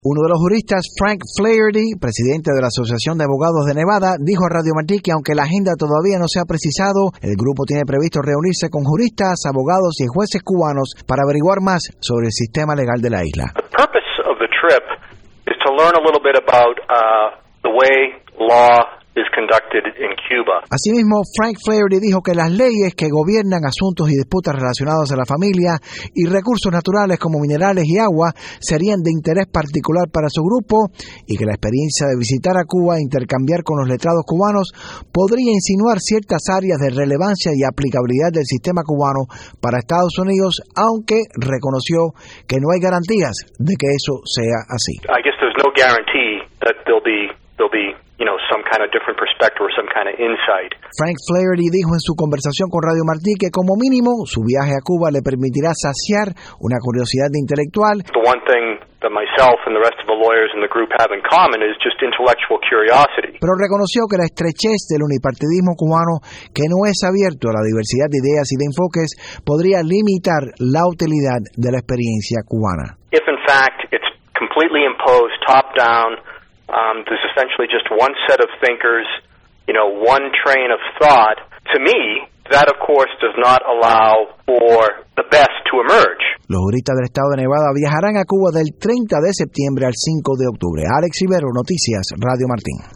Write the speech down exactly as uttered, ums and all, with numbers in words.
Uno de los juristas, Frank Flaherty, presidente de la Asociación de Abogados de Nevada, dijo a Radio Martí que aunque la agenda todavía no se ha precisado, el grupo tiene previsto reunirse con juristas, abogados y jueces cubanos para averiguar más sobre el sistema legal de la isla. The purpose of the trip is to learn a little bit about uh, the way law is conducted in Cuba. Asimismo, Frank Flaherty dijo que las leyes que gobiernan asuntos y disputas relacionados a la familia y recursos naturales como minerales y agua serían de interés particular para su grupo y que la experiencia de visitar a Cuba e intercambiar con los letrados cubanos podría insinuar ciertas áreas de relevancia y aplicabilidad del sistema cubano para Estados Unidos, aunque reconoció que no hay garantías de que eso sea así. I guess there's no guarantee that there'll be there'll be you know, some kind of different perspective or some kind of insight. Frank Flaherty dijo en su conversación con Radio Martí que como mínimo su viaje a Cuba le permitirá saciar una curiosidad intelectual. The one thing that myself and the rest of the lawyers in the group have in common is just intellectual curiosity. Pero reconoció que la estrechez del unipartidismo cubano, que no es abierto a la diversidad de ideas y de enfoques, podría limitar la utilidad de la experiencia cubana. If in fact it's completely imposed top down, Um, there's essentially just one set of thinkers, you know, one train of thought. To me, that of course does not allow for the best to emerge. Los juristas del estado de Nevada viajarán a Cuba del treinta de septiembre al cinco de octubre. Alex Ibero, Noticias, Radio Martín.